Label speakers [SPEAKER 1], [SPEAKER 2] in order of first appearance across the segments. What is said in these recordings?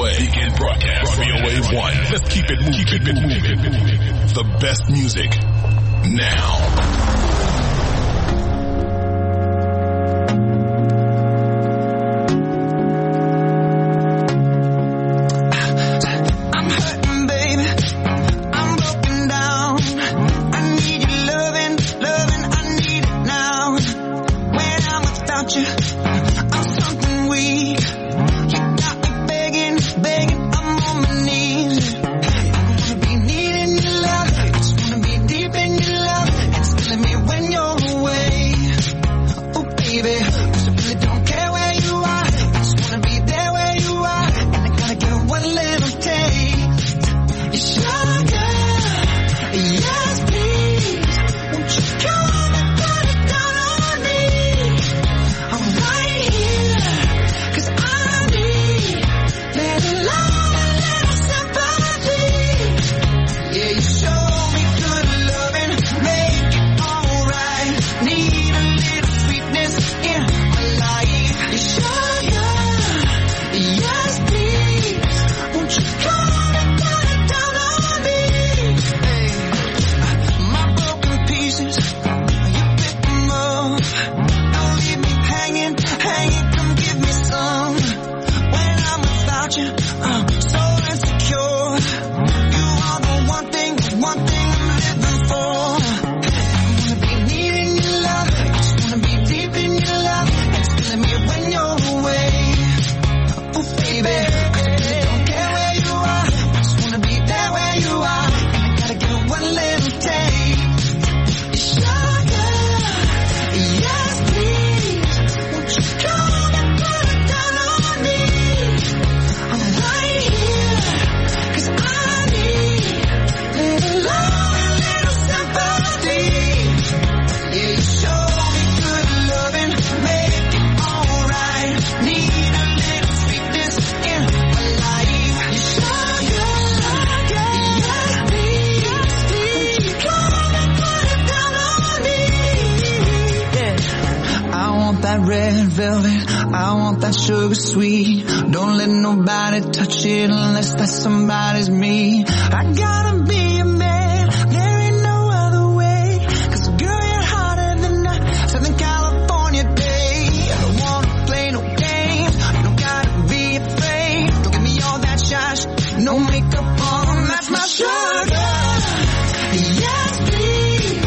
[SPEAKER 1] VOA. Begin broadcast. VOA 1. Let's keep it moving. Keep it moving. The best music now.
[SPEAKER 2] Sugar sweet, don't let nobody touch it unless that somebody's me. I gotta be a man, there ain't no other way. 'Cause girl, you're hotter than a Southern California day. I don't wanna play no games, you don't gotta be afraid. Don't give me all that shy, no makeup on, that's my sugar. Yes, please.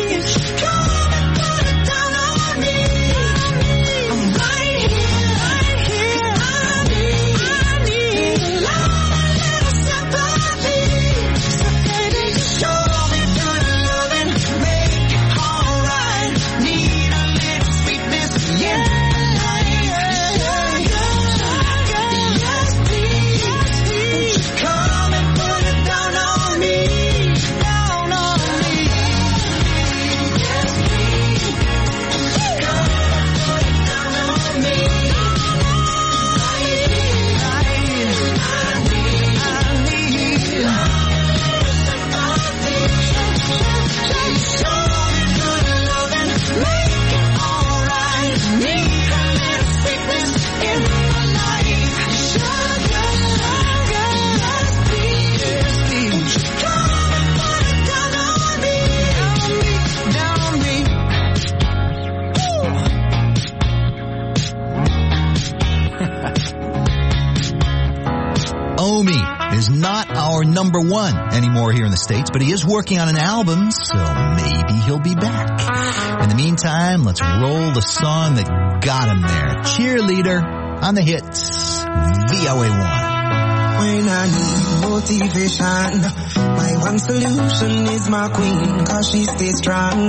[SPEAKER 3] Number one anymore here in the States, but he is working on an album, so maybe he'll be back. In the meantime, let's roll the song that got him there. Cheerleader on the hits, VOA 1.
[SPEAKER 4] When I need motivation, my one solution is my queen, 'cause she stays strong.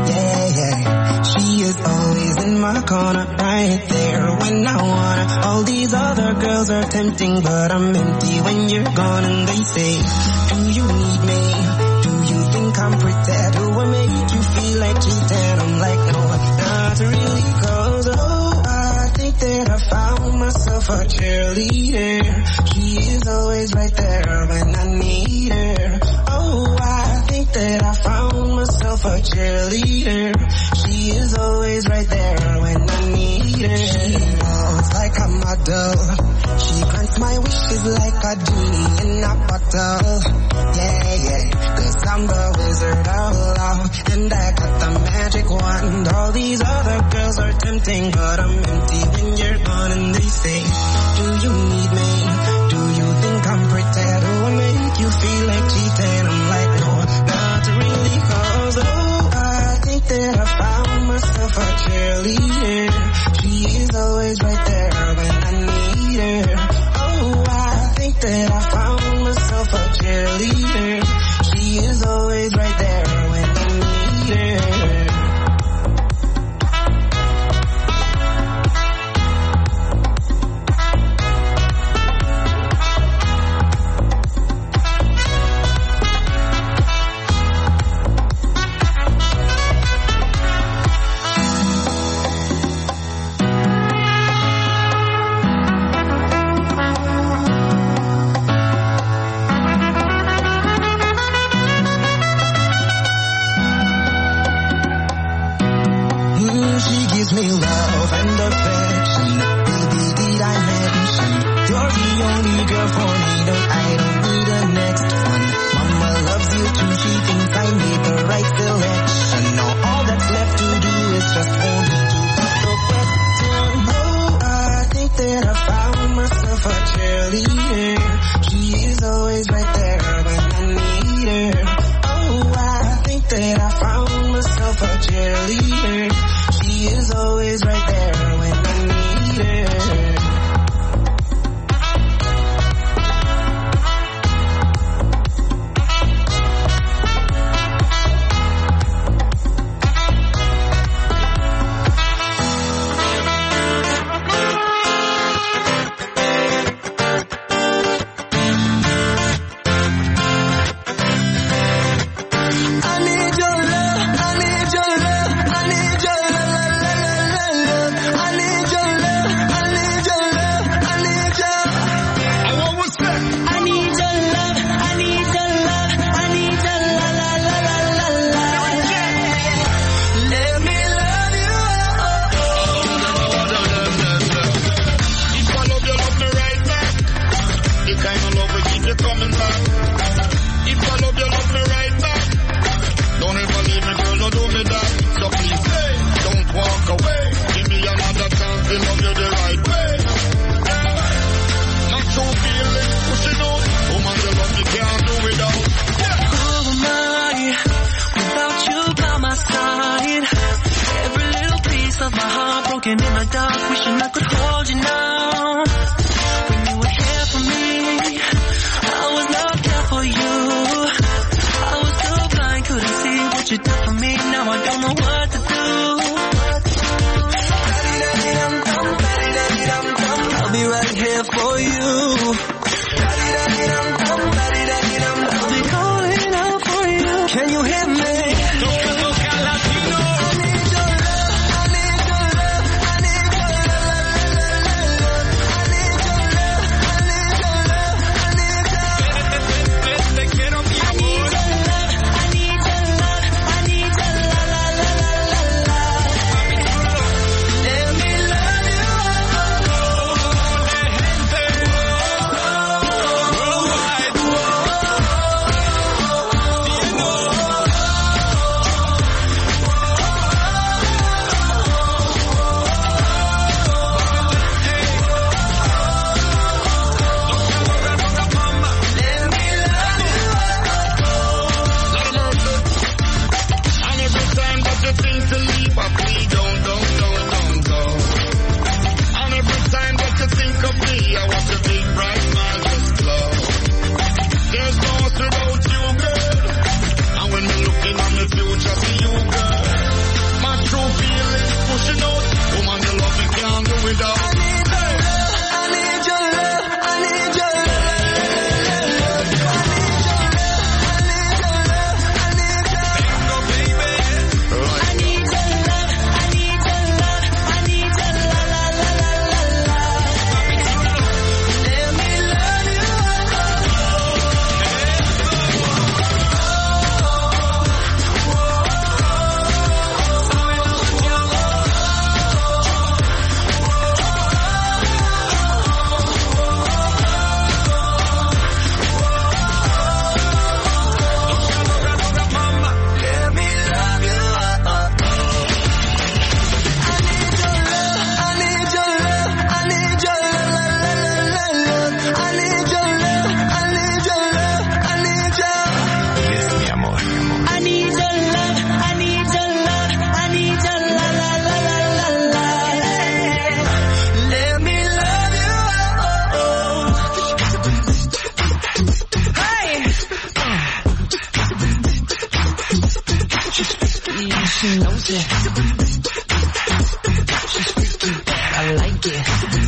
[SPEAKER 4] Yeah, she is always in my corner, right there when I wanna. All these other girls are tempting, but I'm empty when you're gone. And they say, do you need me? Do you think I'm pretty? Do I make you feel like cheating? I'm like, no, not really, 'cause I think that I found myself a cheerleader. She is always right there when I need her. Oh, I think that I found myself a cheerleader. She is always right there when I need her. She walks like like a model. She grants my wishes like a genie in a bottle. Yeah, yeah, 'cause I'm the wizard of love, and I got the magic wand. All these other girls are tempting, but I'm empty when you're gone. And they say, do you need me? Do you think I'm pretty? Do I make you feel like cheating? I'm like, no, not really, 'cause oh, I think that I found myself a cheerleader. She is always right there when I need her. Oh, I think that I found myself a cheerleader. She is always right there when I need her. Me love and affection, baby, did I mention you're the only girl for me, no, I don't need a next one. Mama loves you too, she thinks I made the right selection. Now all that's left to do is just for me to put the question. Oh, I think that I found myself a cheerleader. She is always right there when I need her. Oh, I think that I found myself a cheerleader. She is always right there when I need her.
[SPEAKER 2] In the dark, wishing I could hold you now. When you were here for me, I was not there for you. I was so blind, couldn't see what you did for me. Now I don't know what to do. I'll be right here for you. I'll be calling out for you. Can you hear me? knows it. She's freaky, I like it.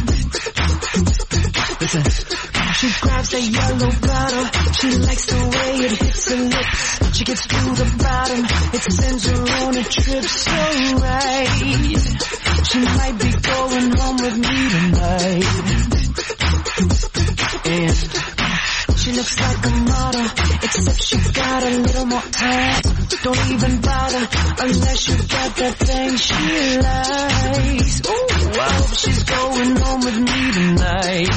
[SPEAKER 2] Listen. She grabs that yellow bottle. She likes the way it hits her lips. She gets through the bottom. It sends her on a trip so right. She might be going home with me tonight. And she looks like a model, except she got a little more time. Don't even bother unless you got that thing she likes. Ooh, I hope she's going home with me tonight.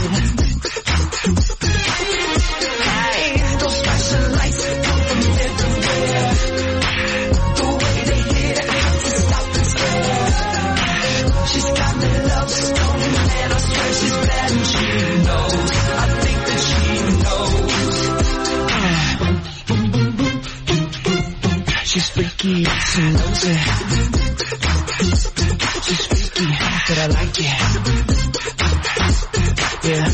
[SPEAKER 2] Hey, those flashing lights come from everywhere. The way they hit it, I have to stop and stare. She's got me love stone, and I swear she's bad and she knows. I think that she knows. She's freaky, she knows it. She's freaky, but I like it. Yeah.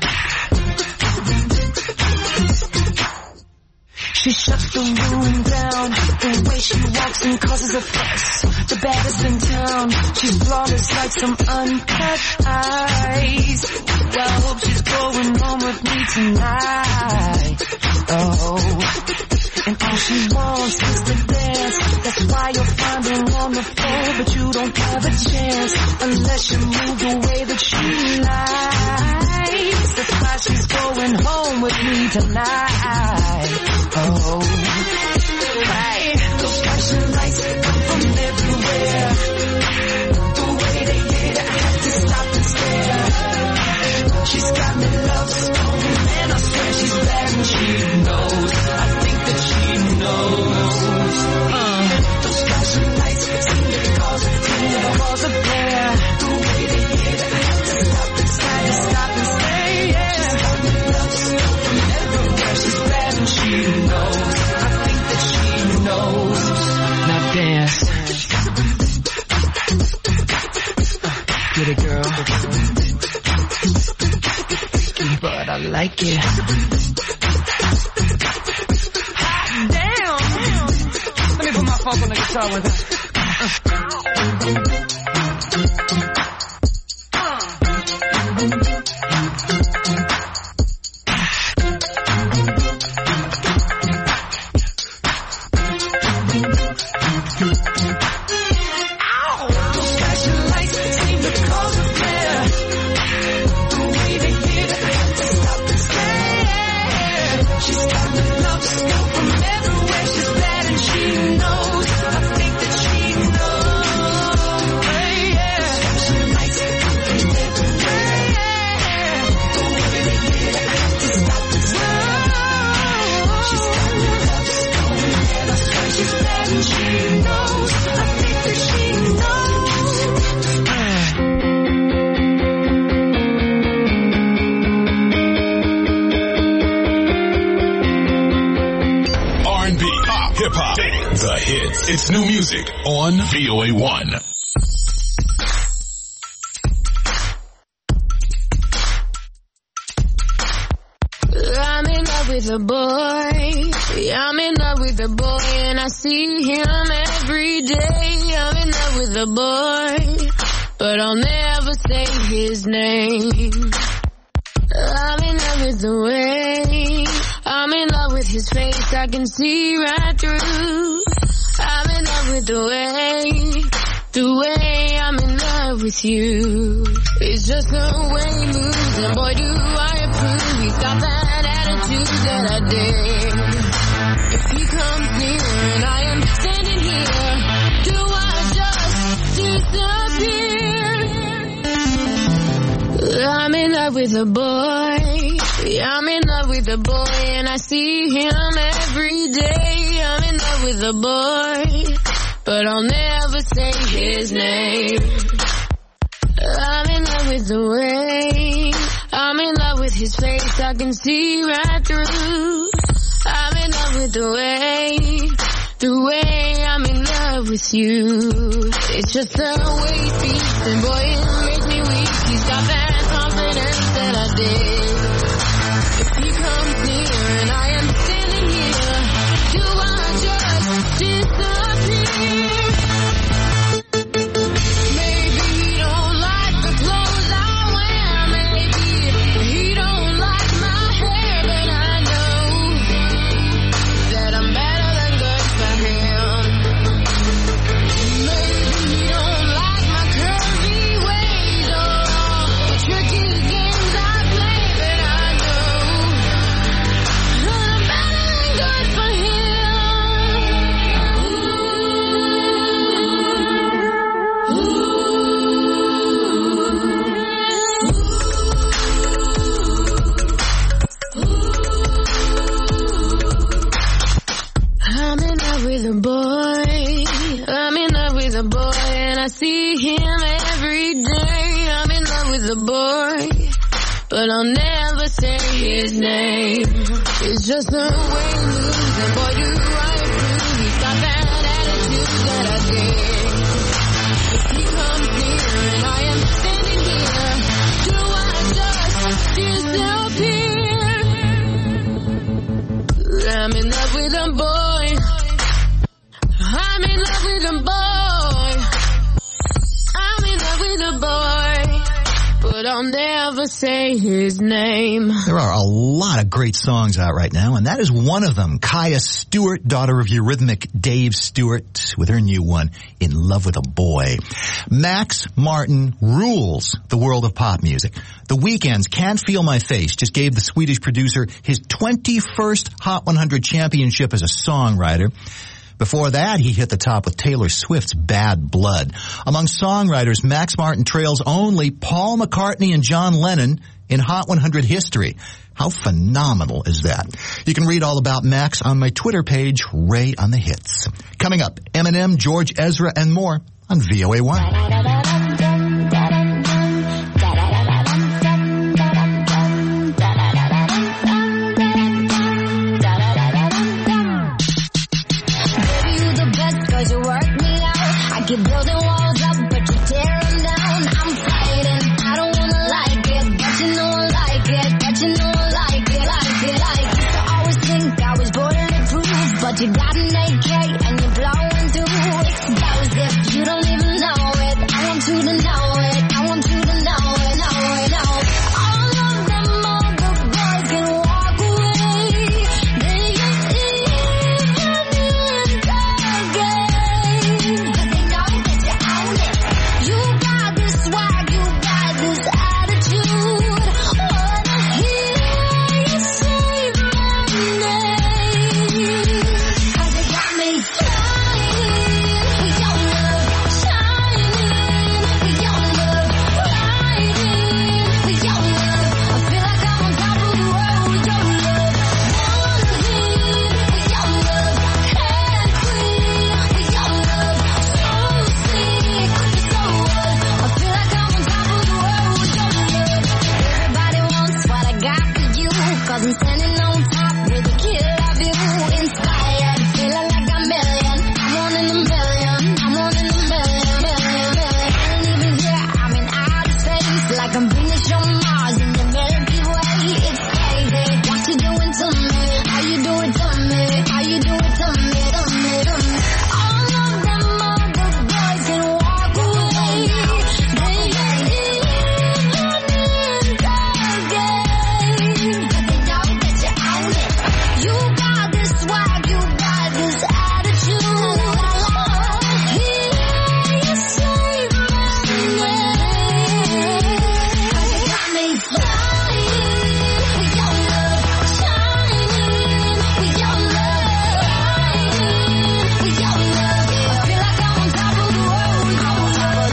[SPEAKER 2] She shuts the room down. The way she walks and causes a fuss. The baddest in town. She's flawless like some uncut eyes. Well, I hope she's going home with me tonight. Oh, and all she wants is to dance. That's why you'll find her on the floor, but you don't have a chance unless you move the way that she likes. That's why she's going home with me tonight. Oh, hey, those flashing lights come from everywhere. The way they hit it, I have to stop and stare. She's got me love stone, and I swear she's bad and she knows. I think that she knows. Those flashing lights seem to cause a tear, cause a flare. The way they hit it, I have to stop and stare. Stop and stay, yeah. She's got me love stone from everywhere. She's bad and she knows. I think that she knows. Now dance. Get it, girl. But I like it. Hot damn! Let me put my funk on the guitar with her.
[SPEAKER 1] The hits. It's new music on VOA1.
[SPEAKER 5] I'm in love with a boy. Yeah, I'm in love with a boy, and I see him every day. I'm in love with a boy, but I'll never say his name. I'm in love with the way. I'm in love with his face, I can see right through. I'm in love with the way I'm in love with you. It's just the way he moves, and boy do I approve. He's got that attitude that I dig. If he comes near and I am standing here, do I just disappear? I'm in love with a boy. Yeah, I'm in love with a boy, and I see him every day. I'm in love with a boy, but I'll never say his name. I'm in love with the way. I'm in love with his face, I can see right through. I'm in love with the way I'm in love with you. It's just the way he speaks, and boy, it makes me weak. He's got that confidence that I dig. If he comes near and I am standing here, do I just disappear? but I'll never say his name. It's just the way he moves, and boy, do I approve. He's got that attitude that I dig. If he comes near and I am standing here, do I just disappear? I'm in love with a boy. I'm in love with a boy. I'm in love with a boy, but I'll never say his name.
[SPEAKER 3] There are a lot of great songs out right now, and that is one of them. Kaya Stewart, daughter of Eurythmic Dave Stewart, with her new one, In Love with a Boy. Max Martin rules the world of pop music. The Weeknd's Can't Feel My Face just gave the Swedish producer his 21st Hot 100 championship as a songwriter. Before that, he hit the top with Taylor Swift's Bad Blood. Among songwriters, Max Martin trails only Paul McCartney and John Lennon in Hot 100 history. How phenomenal is that? You can read all about Max on my Twitter page, Ray on the Hits. Coming up, Eminem, George Ezra, and more on VOA1.
[SPEAKER 5] Keep building walls up, but you tear them down. I'm fighting, I don't wanna like it, but you know I like it, but you know I like it, like it, like it. I always think I was bulletproof, but you got an AK and you're blowing through explosive. You don't even know it, I want you to know it, I want you to know it, know it, know it. All of them other boys can walk away. They ain't even in the game. You got this swag, you got this attitude. Wanna hear you say my name? 'Cause you got me flying with your love, shining with your love, riding with your love. I feel like I'm on top of the world with your love. Wanting with your love, head queen with your love. So sick, so I feel like I'm on top of the world with your love. Everybody wants what I got for you, 'cause I'm standing on top with a killer view. Inspired, feeling like a million. I'm one in a million. I'm one in a million, million, million. I ain't even here, I'm in outer space, like I'm Venus on Mars in the Milky Way. It's crazy what you doing to me. How you do it to me? How you do it to me? To me, to me. All of them other boys can walk away. They ain't even in the game. But they know that you own it. You got this swag, you got this attitude. Hear you say my name. 'Cause you got me flying with your love, shining with your love, riding with your love. I feel like I'm on top of the world with your love.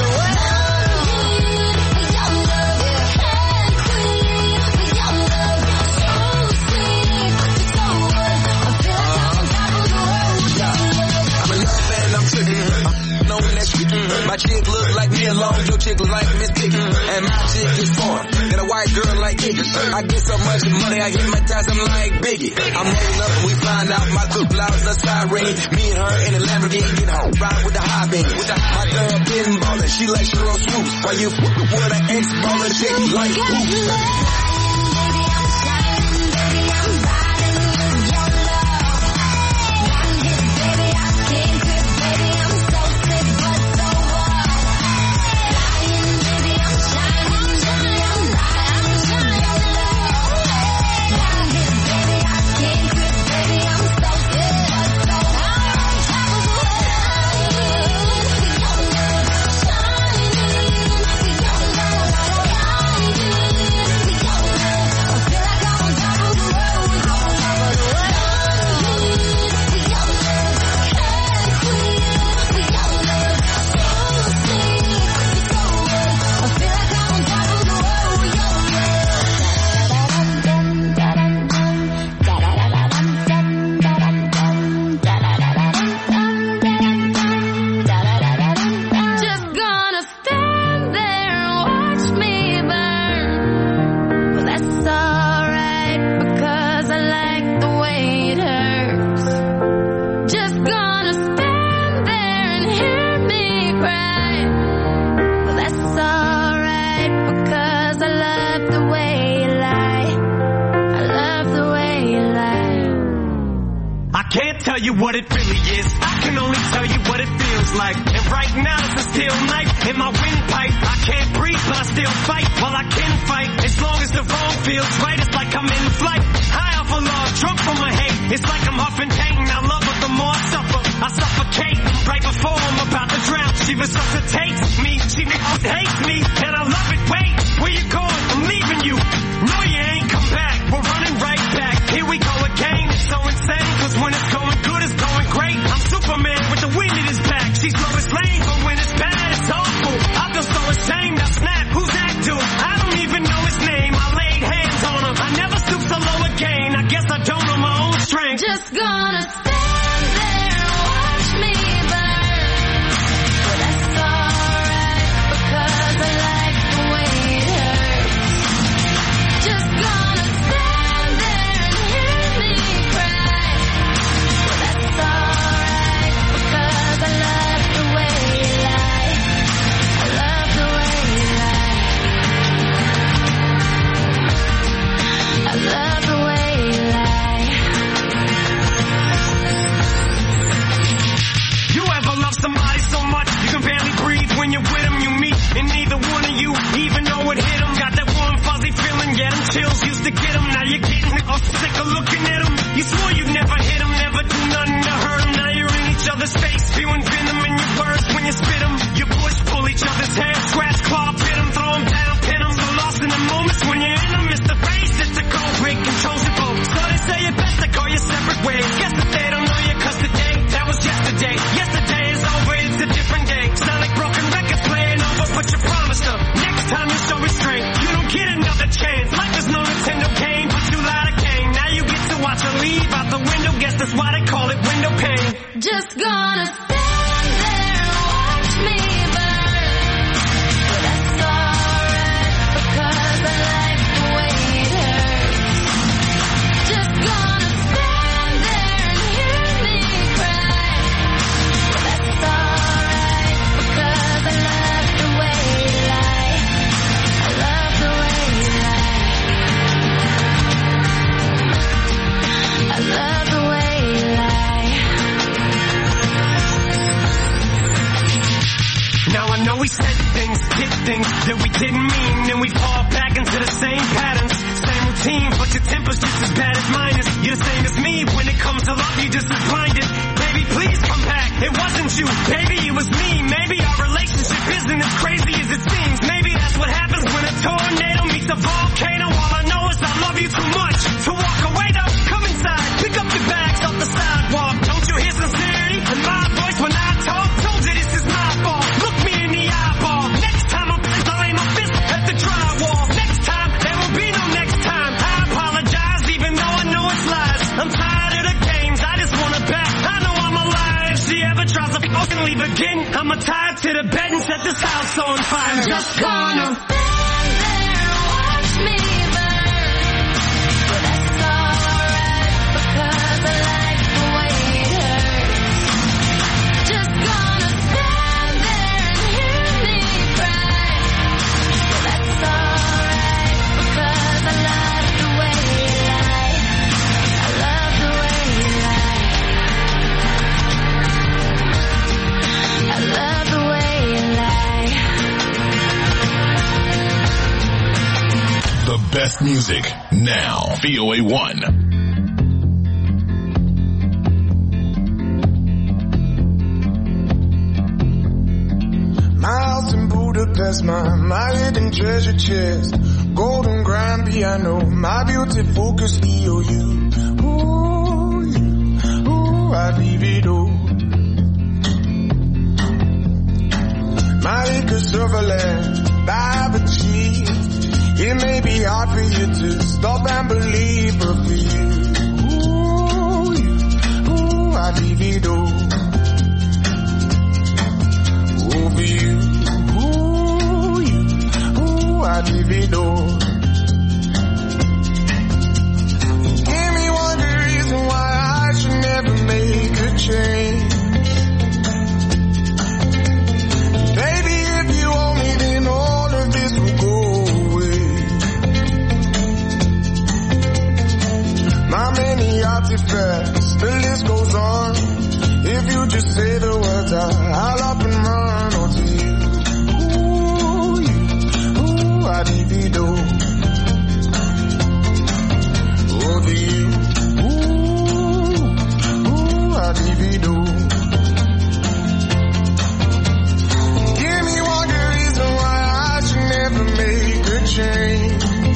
[SPEAKER 5] With your love, head queen with your love. So sick, so what? I feel like I'm on top of the world with your love.
[SPEAKER 6] I'm in love and I'm tripping. No that shit. My chick look like me alone, your chick look like Miss Piggy. And my chick is foreign. Got a white girl like Iggy. I get so much money, I hypnotize them like Biggie. I'm rolling up and we find out my good blouse a siren. Me and her in a Lamborghini, get home, ride with the high beam. My girl been ballin', she like Sheryl Swoop. While you with an ex-baller chick like
[SPEAKER 5] Got me
[SPEAKER 6] who?
[SPEAKER 5] flying, baby, I'm shining, baby, I'm riding with your love. One hit, baby, I can't quit, baby, I'm so sick, but so what? Flying, baby, I'm shining, baby, I'm riding with your love. One hit, baby, I can't quit, baby, I'm so sick, but so what? On top of the world with your love, shining with your love, riding with your love. that's alright, because I like the way it hurts. Just gonna stand there and hear me cry. Well, that's alright, because I love the way you lie. I love the way you lie.
[SPEAKER 7] I can't tell you what it really is, I can only tell you what it feels like. And right now it's a steel knife in my windpipe. I can't breathe but I still fight while I can fight. As long as the wrong feels right, it's like I'm in flight. High off of love, drunk from my hate. It's like I'm huffing pain. I love her the more I suffer. I suffocate right before I'm about to drown. She resuscitates me, she hates me, and I love it. Wait, where you going? I'm leaving you. No, you ain't come back. We're running right back. Here we go again. It's so insane, cause when it's going good, it's going great. I'm Superman with the wind in his back. She's Lois Lane, but when it's bad, it's awful. I feel so ashamed. I snap. Who's that dude? I don't even know his name. I laid hands on him. I never stoop so low again. I guess I don't know my own strength.
[SPEAKER 5] Just gonna stand there and watch me burn. Well, that's alright, because I like the way it hurts. Just gonna stand there and hear me cry. Well, that's alright, because I love the way you lie. I love the way you lie. I love the way you lie.
[SPEAKER 7] You ever love somebody so much you can barely breathe when you're with them? You meet and neither one of you even know it hit them. Got that warm fuzzy feeling, yeah, them chills used to get them. Now you're getting sick of looking at them. You swore you'd never hit them, never do nothing to hurt them. Now you're in each other's face, spewing venom in your words when you spit them. You push, pull each other's hair, scratch, claw, pit them, throw them down, pin them. So lost in the moments when you're in them, it's the race, it's a cold break, controls your boat. So they say it best to go your separate ways. Guess that they don't know you, cause today, that was yesterday. Yesterday is over, it's a different day. Sound like broken records playing over, but you promised her. Next time you show restraint, you don't get another chance. Life is no Nintendo game, but you lied again. Now you get to watch her leave out the window, guess that's why they call it window pane.
[SPEAKER 5] Just gonna stand there and watch me burn. Well, that's alright, because I like the way it hurts. Just gonna stand there and hear me cry. Well, that's alright, because I love the way you lie. I love the way you lie. I love the way you lie.
[SPEAKER 7] Now I know we said things, did things that we didn't mean, and we fall back into the same patterns, same routine, but your temper's just as bad as mine is. You're the same as me, when it comes to love, you're just as blinded. Baby, please come back, it wasn't you, baby, it was me. Maybe our relationship isn't as crazy as it seems. Maybe that's what happens when a tornado meets a volcano. All I know is I love you too much to walk away though. Come inside, pick up your bags off the sidewalk. Don't you hear sincerity in my voice when I talk? Told you this is my fault. Look me in the eyeball. Next time I'll aim my fist at the drywall. Next time, there will be no next time. I apologize even though I know it's lies. I'm tired of the games, I just wanna back. I know I'm alive. If she ever tries to fucking leave again, I'ma tie her to the bed and set this house on fire. Just gonna
[SPEAKER 5] stand there and watch me burn. Well, that's alright, because I like the way it hurts. Just gonna stand there and hear me cry. Well, that's alright, because I love the way you lie. I love the way you lie. I love the way you lie.
[SPEAKER 1] The best music now. VOA1.
[SPEAKER 8] My house in Budapest, my hidden treasure chest, golden grand piano, my beauty focus EOU. Ooh, I'd leave it all. My acres of land I've achieved. It may be hard for you to stop and believe, but for you, I'd leave it all. For you, I'd leave it all. many artifacts, the list goes on. If you just say the words, I'll up and run. Oh, to you, I divido. Oh, to you, I divido. Give me one good reason why I should never make a change.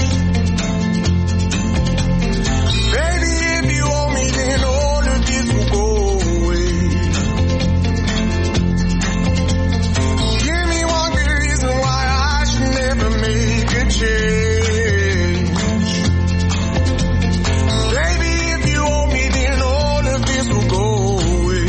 [SPEAKER 8] Baby, if you owe me, then all of this will go away. Give me one good reason why I should never make a change. Baby, if you owe me, then all of this will go away.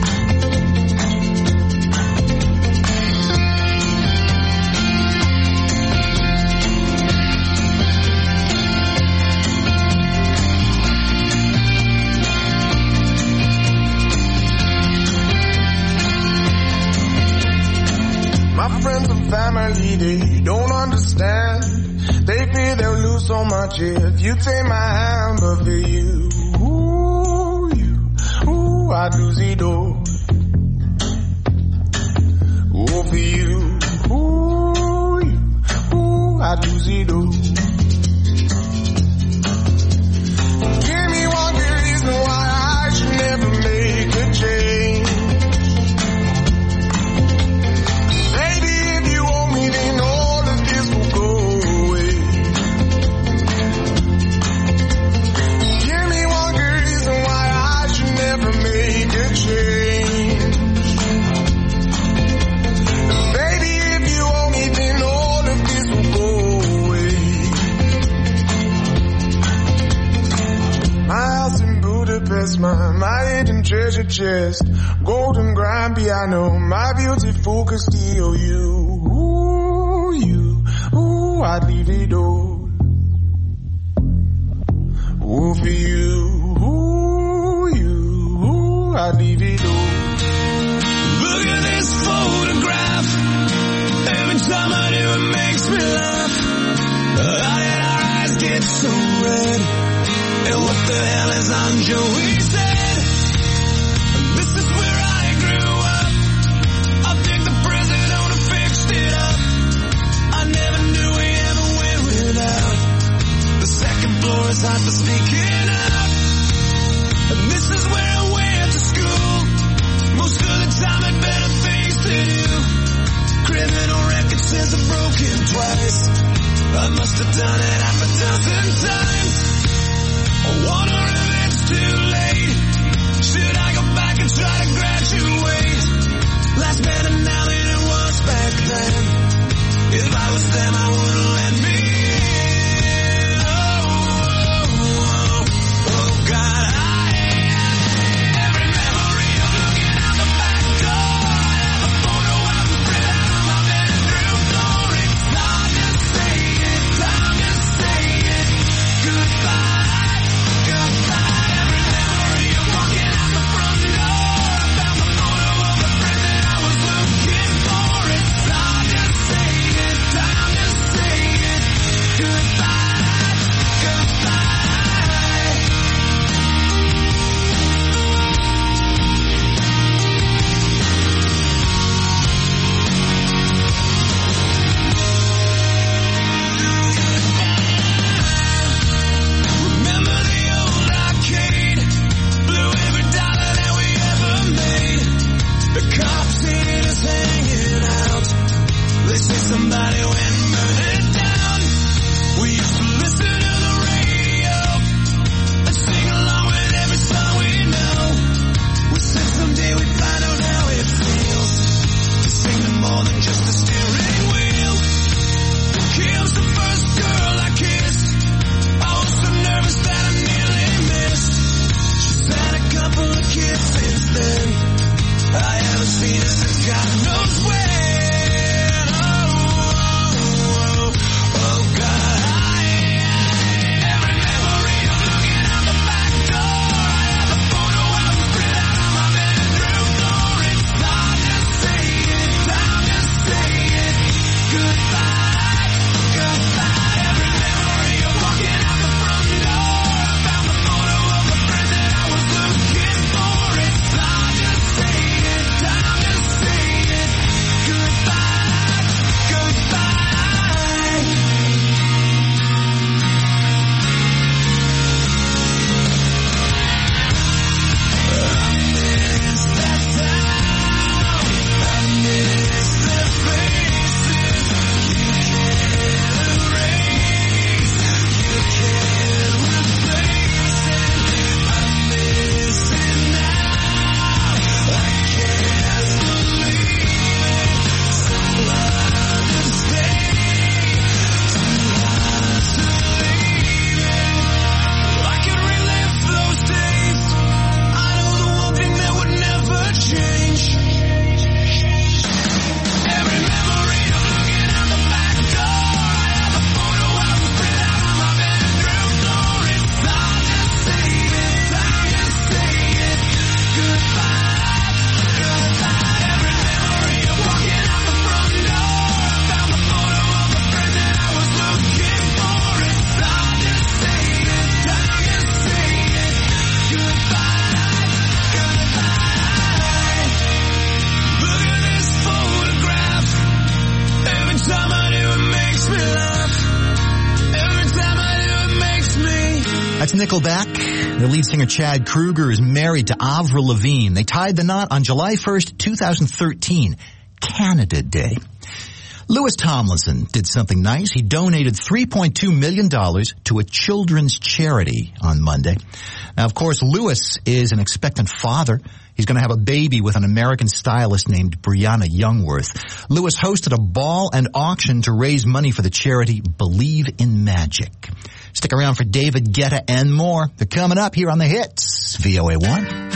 [SPEAKER 8] My friends and family, they don't understand. They fear they'll lose so much if you take my hand. But for you, I do see door. Oh, for you, I do see door. Give me one good reason why I should never make a change. Baby, if you owe me, then all of this will go away. Give me one good reason why I should never make a change. Baby, if you owe me, then all of this will go away. My house in Budapest, my hidden treasure chest, golden grand piano, my beautiful Castillo. I'd leave it all. Oh, for you, I'd leave it all.
[SPEAKER 9] Look at this photograph. Every time I do it makes me laugh. How did our eyes get so red? And what the hell is on Joey's head? This is where I grew up. I think the president would have fixed it up. I never knew we ever went without. The second floor is hot for sneaking out. And this is where I went to school. Most of the time had better things to do. Criminal record says I've broken twice. I must have done it half a dozen times. I wonder if it's too late. Should I go back and try to graduate? Life's better now than it was back then. If I was them, I wouldn't let me in. Oh, God, every memory of looking out the back door. I have a photo of a friend out on my bedroom floor. It's time to say it, time to say it. Goodbye, goodbye. Every memory of walking out the front door. I found the photo of a friend that I was looking for. It's time to say it, time to say it.
[SPEAKER 3] That's Nickelback. Their lead singer Chad Kroeger is married to Avril Lavigne. They tied the knot on July 1st, 2013, Canada Day. Lewis Tomlinson did something nice. He donated $3.2 million to a children's charity on Monday. Now, of course, Lewis is an expectant father. He's going to have a baby with an American stylist named Brianna Youngworth. Lewis hosted a ball and auction to raise money for the charity Believe in Magic. Stick around for David Guetta and more. They're coming up here on The Hits, VOA1.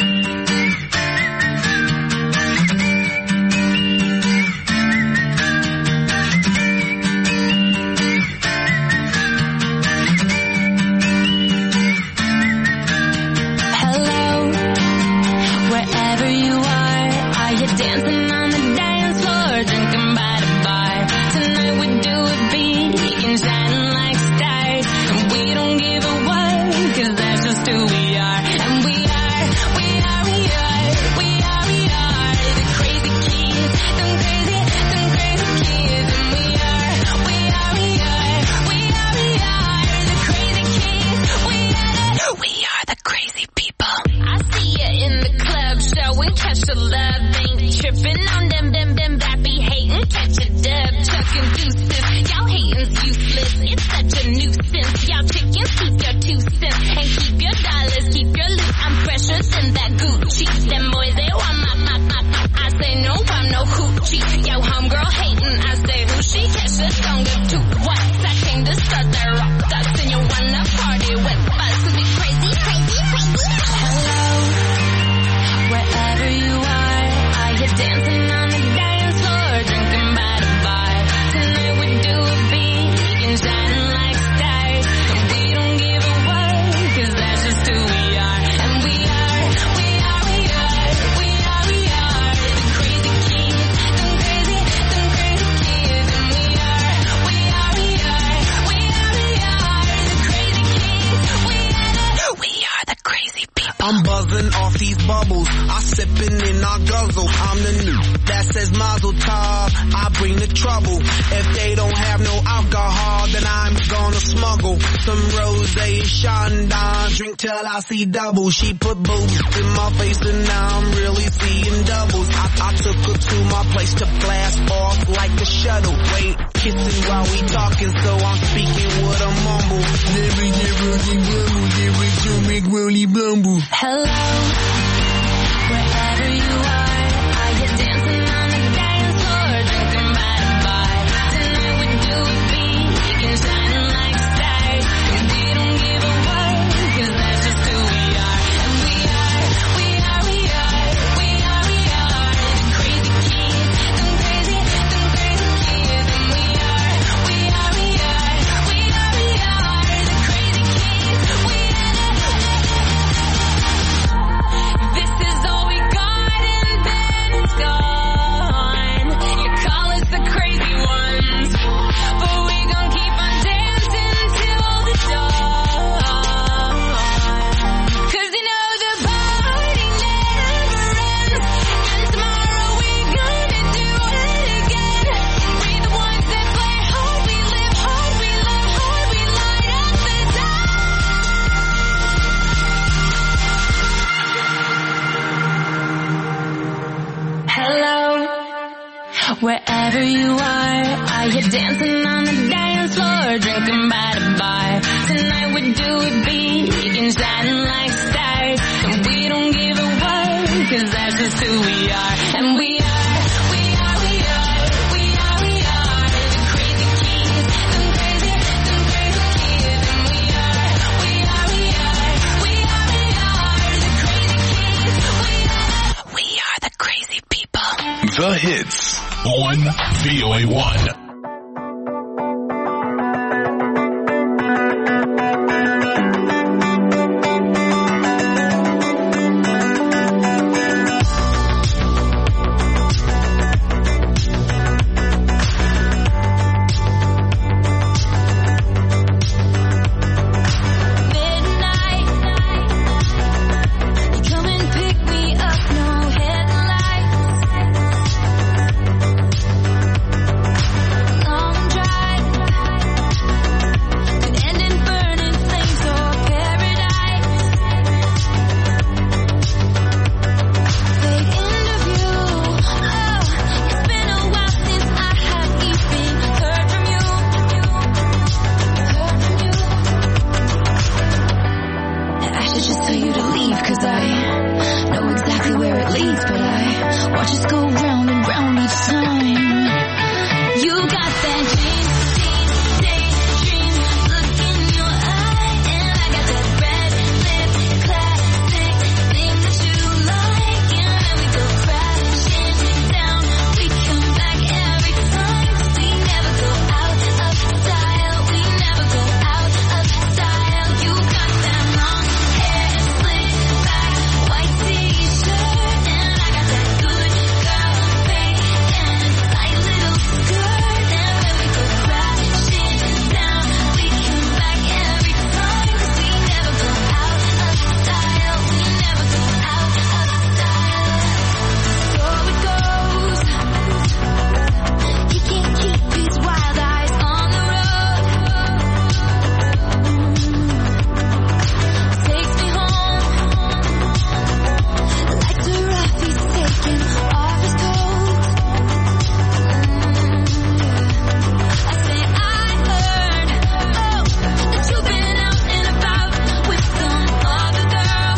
[SPEAKER 10] I'm buzzing off these bubbles. I sipping and I guzzle. I'm the new that says Mazel Tov. I bring the trouble. If they don't have no alcohol, then I'm gonna smuggle some rosé Chandon. Drink till I see double. She put boobs in my face and now I'm really seeing doubles. I took her to my place to blast off like a shuttle. Wait, kissing while we talking, so I'm speaking with a mumble.
[SPEAKER 5] Hello, wherever you are, I get dancing on the dance floor, drinking by the bar. Tonight we do it big and shining like stars, and we don't give a what, 'cause that's just who we are. And we are the crazy kids, them crazy kids. And we are the crazy kids. This is all we got and then it's gone. You call us the crazy ones, but we gon' keep on dancing till the dawn. 'Cause you know the party never ends, and tomorrow we gonna do it again. We the ones that play hard, we live hard, we love hard, we light up the Hello, wherever you are, are you dancing on the dance floor, drinking by the bar? Tonight we do it big and shining like stars, and we don't give a what, 'cause that's just who we are. And we are the crazy kids, them crazy kids. And we are the crazy kids. We are the crazy people.
[SPEAKER 1] The Hits on VOA1.
[SPEAKER 5] Midnight, you come and pick me up, no headlights. tell you to leave, cause I know exactly where it leads, but I watch us go round and round each time. You got that dream look in your eye, and I got that red lip classic thing that you like, and when we go crashing down, we come back every time, 'cause we never go out of style, we never go out of style. You got that long hair slicked back, white t-shirt, and I got that good girl face and tight little skirt, and when we go crashing down, we come back every time, 'cause we never go out of style, we never go out of style. So it goes, he can't keep his wild eyes on the road, takes me home, lights are off, he's taking off his coat. I say I heard, that you've been out and about with some other girl.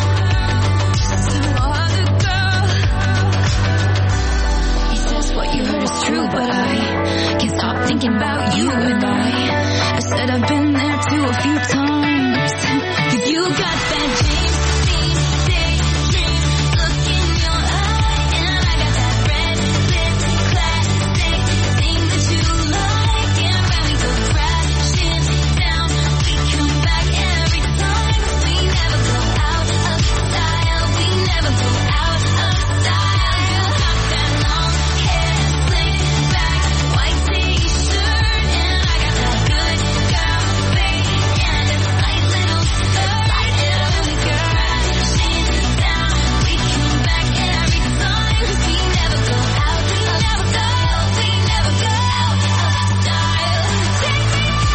[SPEAKER 5] He says what you heard is true, but I can't stop thinking about you, and I said I've been there too a few times. 'Cause you got that daydream look in your eye, and I got that red lip classic thing that you like, and when we go crashing down, we come back every time, 'cause we never go out of style, we never go out of style. You got that long hair slicked back, white t-shirt, and I got that good girl face and a tight little skirt, and when we go crashing down, we come back every time, 'cause we never go out of style, we never go out of style. Take me out,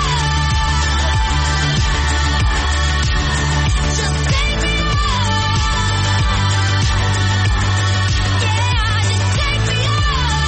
[SPEAKER 5] just take me out, yeah, just take me out.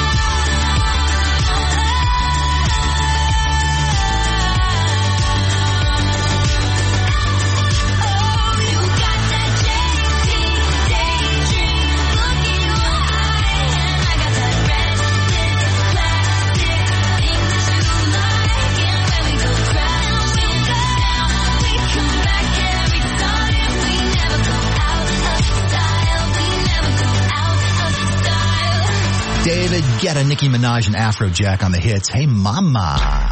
[SPEAKER 5] Oh, you got that daydream look in your eye, and I got that red lip classic thing that you like, and when we go crashing down, we come back every time, we never go out of style, we never go out of style.
[SPEAKER 3] David Guetta, Nicki Minaj, and Afrojack on the hits. Hey Mama.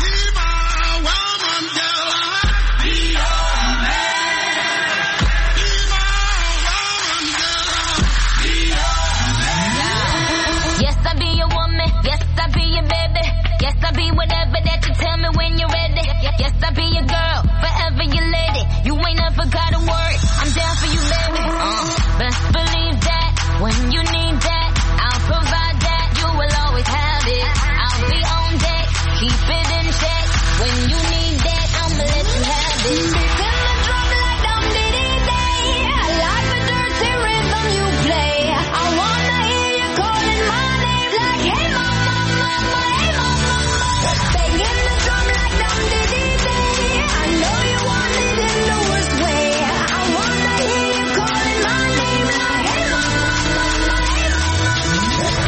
[SPEAKER 5] Yes, I be your woman. Yes, I be your baby. Yes, I be whatever that you tell me when you're ready. Yes, I be your girl, forever your lady. You ain't never gotta worry, I'm down for you, baby. Best believe that when you need that, I'll provide that. You will always have it. I'll be on deck, keep it in check. When you need that, I'ma let you have it. Beat in the drum like dum diddy day. I like the dirty rhythm you play. I wanna hear you calling my name like, hey mama, mama, hey mama, mama. Banging the drum like dum diddy day. I know you want it in the worst way. I wanna hear you calling my name like, hey mama, mama, hey mama.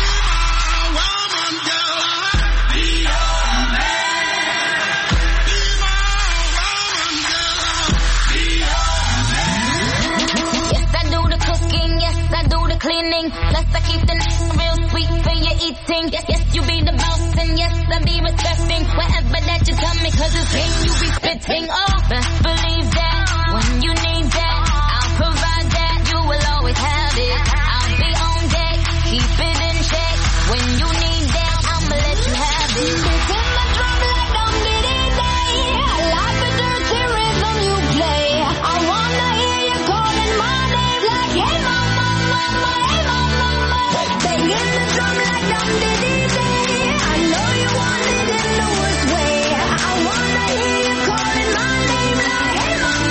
[SPEAKER 5] Yes, I do the cooking, yes, I do the cleaning. Plus I keep the real sweet for your eating. Yes, yes, you be the boss, and yes, I be respecting whatever that you tell me, 'cause it's game you be spitting. Oh, best believe that when you need that, I'll provide that. You will always have it. I'll be on deck, keep it in check. When you need that, I'ma let you have it. Beat in the drum like dum diddy day. I like the dirty rhythm you play. I wanna hear you calling my name like, hey mama, mama, hey mama, mama. Banging the drum like dum diddy day. I know you want it in the worst way. I wanna hear you calling my name like, hey mama,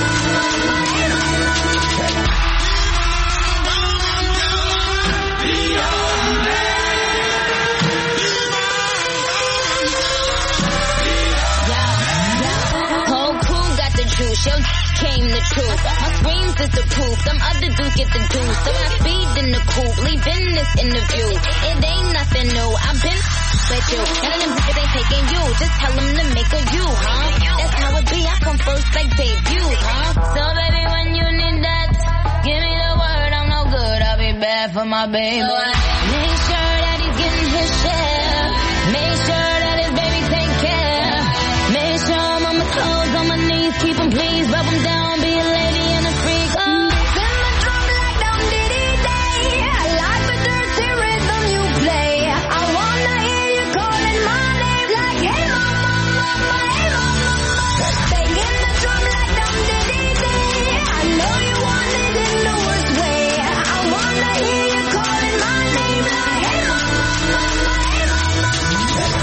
[SPEAKER 5] became the truth. My screams is the proof. Them other dudes get the juice. So I speed in the coupe, leaving this interview. It ain't nothing new. I've been with you. None of them bitches ain't taking you. Just tell them to make a you, huh? That's how it be. I come first like debut, huh? So baby, when you need that, give me the word. I'm no good. I'll be bad for my baby. So I make sure that he's getting his share. Make sure that his baby take care. Make sure I'm on my toes, on my knees. Keep him please, rub him down. Be a lady and a freak. Oh. Send the drum like down diddy day. I like the dirty rhythm you play. I wanna hear you calling my name like, hey mama, mama, hey mama, mama. Banging the drum like down diddy day. I know you want it in the worst way. I wanna hear you calling my name like, hey mama, mama, hey mama, mama.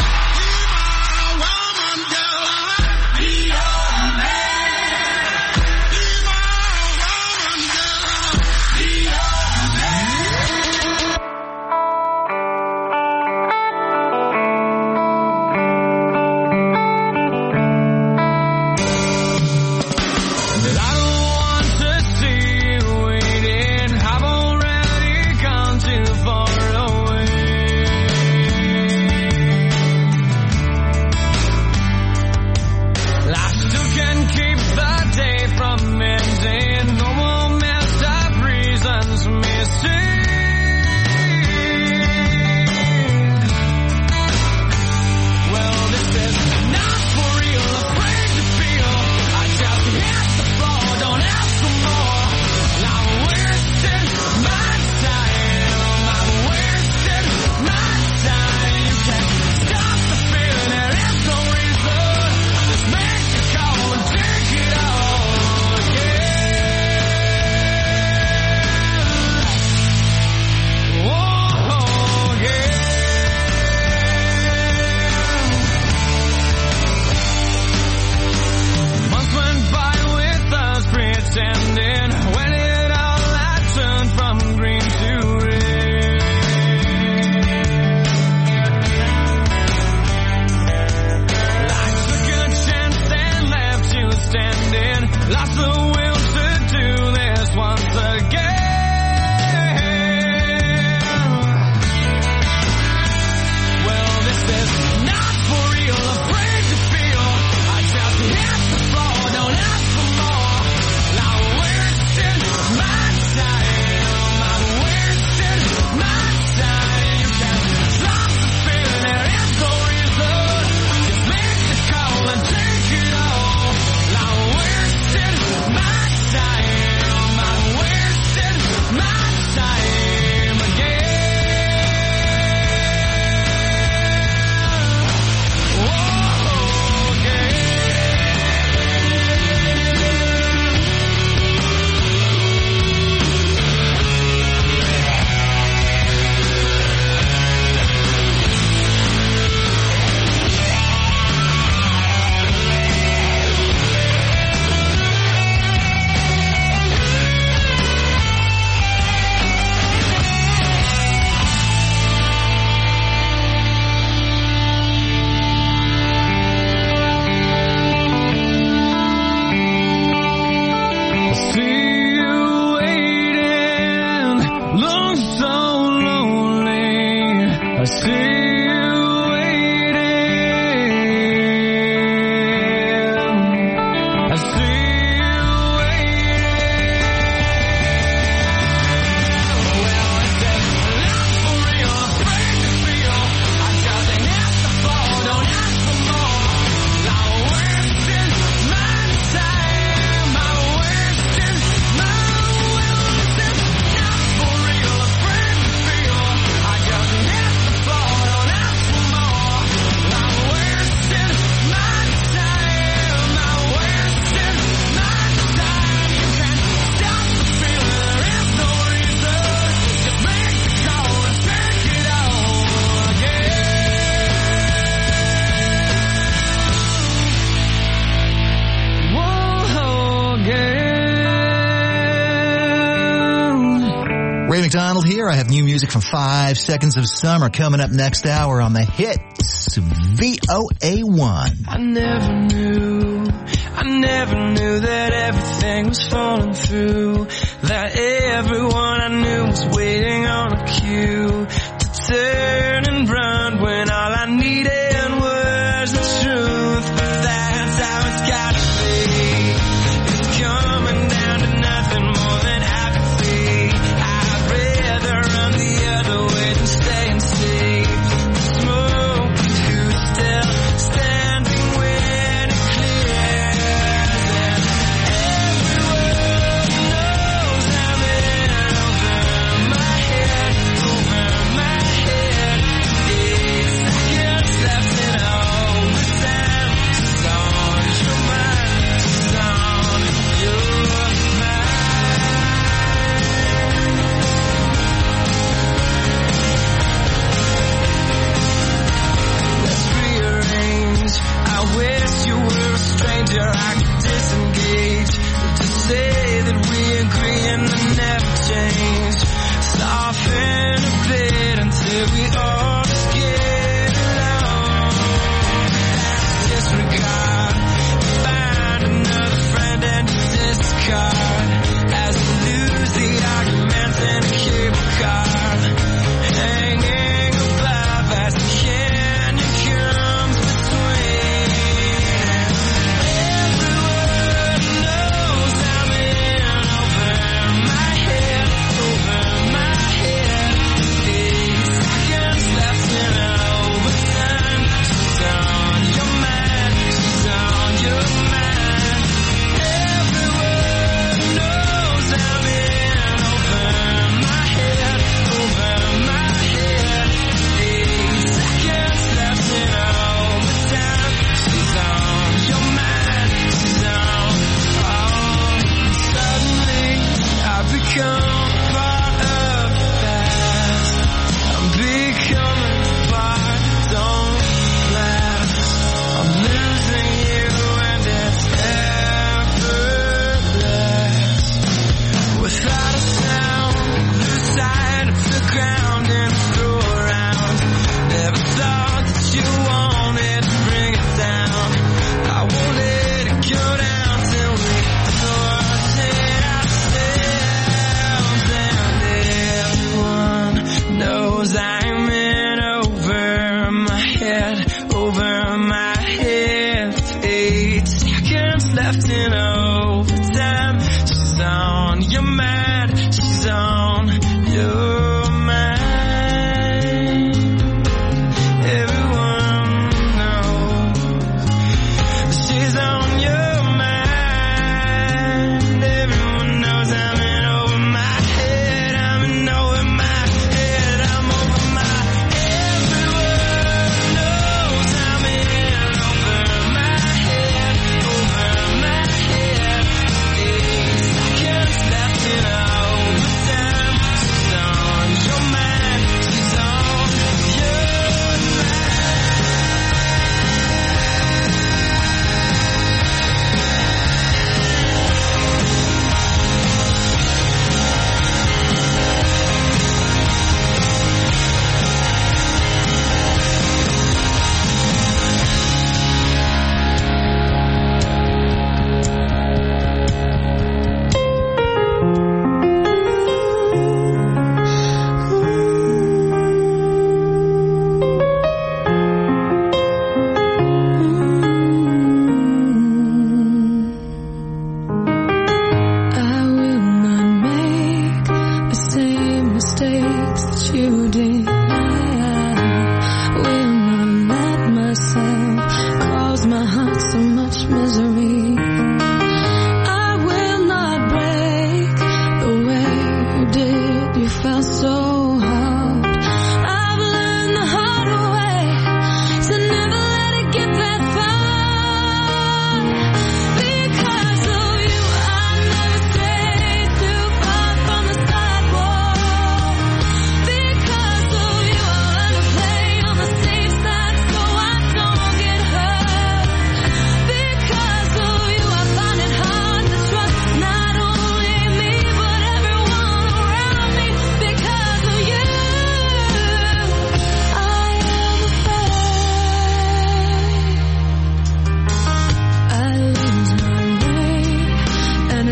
[SPEAKER 3] Ray McDonald here. I have new music from 5 Seconds of Summer coming up next hour on the hits VOA1.
[SPEAKER 11] I never knew that everything everything was falling through, that everyone I knew was waiting on a cue to turn and run when all I needed was the truth. But that's how it's gotta be. It's coming down to nothing more than apathy. I'd rather run the other way than stay and see the smoke who's still standing when it clears. And everyone knows I'm in over my head, over my head. 8 seconds left in overtime. She's on your mind, she's on your Let's rearrange. I wish you were a stranger I could disengage. To say that we agree and then never change. Soften a bit until we all just get along. That's disregard. Find another friend and discard. As we lose the arguments in a cable car. Hanging above as the canyon comes between. Everyone knows I'm in over my head, over my head. 8 seconds left in overtime. She's on your mind, she's on your mind. Everyone knows I'm in over my head, over my head. 8 seconds left in overtime. She's on your mind, she's on. Suddenly I've become part of the past. I'm becoming part, don't last. I'm losing you and it's effortless. Without a sound, lose sight of the ground and throw around. Never thought that you wanted to bring it down. I won't let it go down till we sort it ourselves. And everyone knows I'm in over my head, over my head. 8 seconds left in overtime. She's on your mind, she's on your mind. Everyone knows she's on your mind. Everyone knows I'm in over my head, I'm in over my head, I'm over my. Everyone knows I'm in over my head, over my head. 8 seconds left in overtime. She's on your mind, she's on your I will not make the same mistakes that you did. I will not let myself cause my heart so much misery. I will not break the way you did. You felt so hard. I've learned the hard way to never let it get that far. Because of you, I never stayed too far from the sidewalk. Because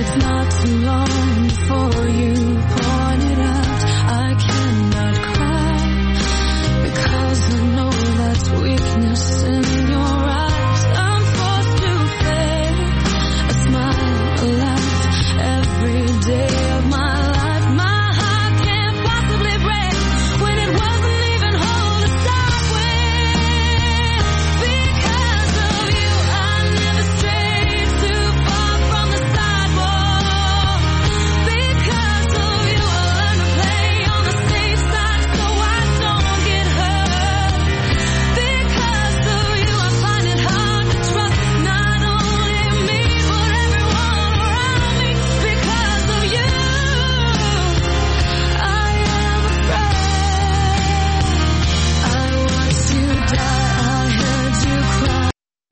[SPEAKER 5] it's not too long before you point it out. I cannot cry because I know that's weakness in your eyes. I'm forced to fake a smile, a laugh every day of my life. My heart can't possibly break when it wasn't even whole to start with. Because of you, I never strayed too far from the sidewalk. Because of you, I learned to play on the safe side so I don't get hurt. Because of you, I find it hard to trust not only me but everyone around me. Because of you, I am afraid. I watched you die, I heard you cry.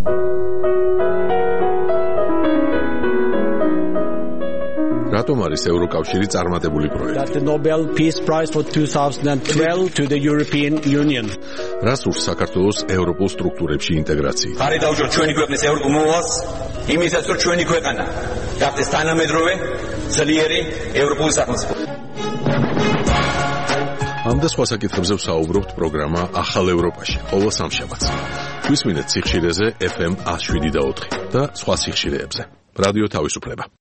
[SPEAKER 12] რატომ არის ევროკავშირი წარმატებული პროექტი?
[SPEAKER 13] The Nobel Peace Prize for 2012 to the European Union.
[SPEAKER 12] რას სურს საქართველოს ევროპულ სტრუქტურებში ინტეგრაცია?
[SPEAKER 14] ხარი დავუჭროთ ჩვენი ქვეყნის ევროპულ მოვალს, იმისაც რომ ჩვენი ქვეყანა გახდეს თანამედროვე, ძლიერი ევროპული სახელმწიფო.
[SPEAKER 12] ამ და სხვა საკითხებზე ვსაუბრობთ პროგრამა ახალ ევროპაში, ყოველ სამშაბათს. გვისმინეთ სიხშირეზე FM 107.4 და სხვა სიხშირეებზე. რადიო თავისუფლება.